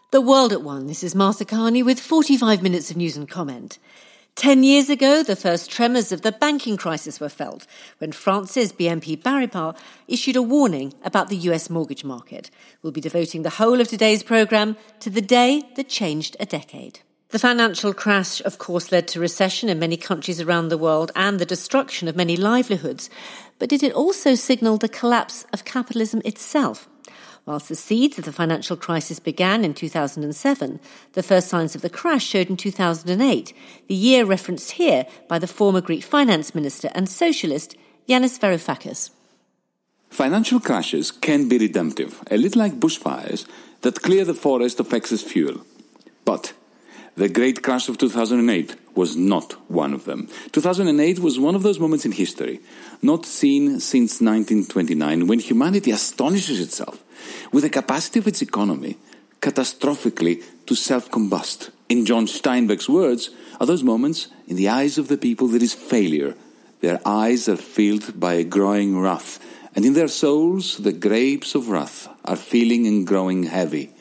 The World at One. This is Martha Carney with 45 minutes of news and comment. 10 years ago, the first tremors of the banking crisis were felt when France's BNP Paribas issued a warning about the US mortgage market. We'll be devoting the whole of today's programme to the day that changed a decade. The financial crash, of course, led to recession in many countries around the world and the destruction of many livelihoods. But did it also signal the collapse of capitalism itself? Whilst the seeds of the financial crisis began in 2007, the first signs of the crash showed in 2008, the year referenced here by the former Greek finance minister and socialist Yanis Varoufakis. Financial crashes can be redemptive, a little like bushfires that clear the forest of excess fuel. But the great crash of 2008 was not one of them. 2008 was one of those moments in history, not seen since 1929, when humanity astonishes itself with the capacity of its economy catastrophically to self-combust. In John Steinbeck's words, are those moments in the eyes of the people there is failure. Their eyes are filled by a growing wrath, and in their souls the grapes of wrath are feeling and growing heavy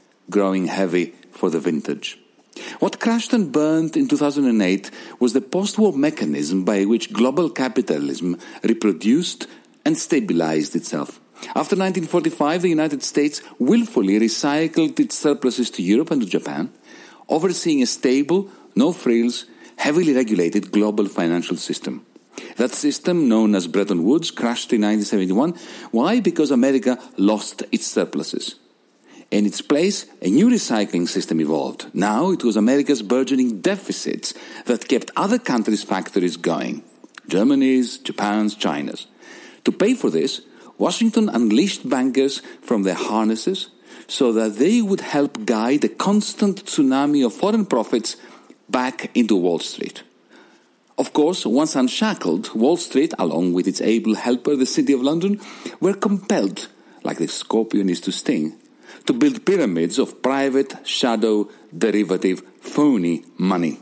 for the vintage. What crashed and burned in 2008 was the post-war mechanism by which global capitalism reproduced and stabilized itself. After 1945, the United States willfully recycled its surpluses to Europe and to Japan, overseeing a stable, no-frills, heavily regulated global financial system. That system, known as Bretton Woods, crashed in 1971. Why? Because America lost its surpluses. In its place, a new recycling system evolved. Now it was America's burgeoning deficits that kept other countries' factories going. Germany's, Japan's, China's. To pay for this, Washington unleashed bankers from their harnesses so that they would help guide a constant tsunami of foreign profits back into Wall Street. Of course, once unshackled, Wall Street, along with its able helper, the City of London, were compelled, like the scorpion is to sting, to build pyramids of private, shadow, derivative, phony money.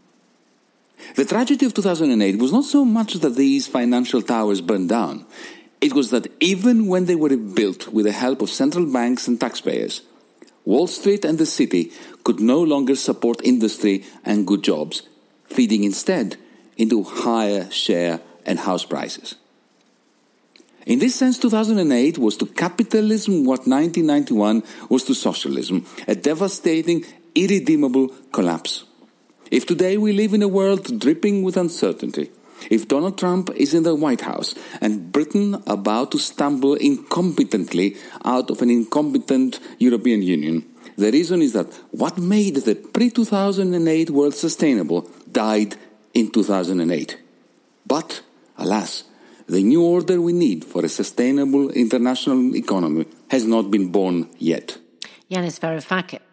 The tragedy of 2008 was not so much that these financial towers burned down. It was that even when they were rebuilt with the help of central banks and taxpayers, Wall Street and the city could no longer support industry and good jobs, feeding instead into higher share and house prices. In this sense, 2008 was to capitalism what 1991 was to socialism, a devastating, irredeemable collapse. If today we live in a world dripping with uncertainty, if Donald Trump is in the White House and Britain about to stumble incompetently out of an incompetent European Union, the reason is that what made the pre-2008 world sustainable died in 2008. But, alas, the new order we need for a sustainable international economy has not been born yet. Yanis Varoufakis.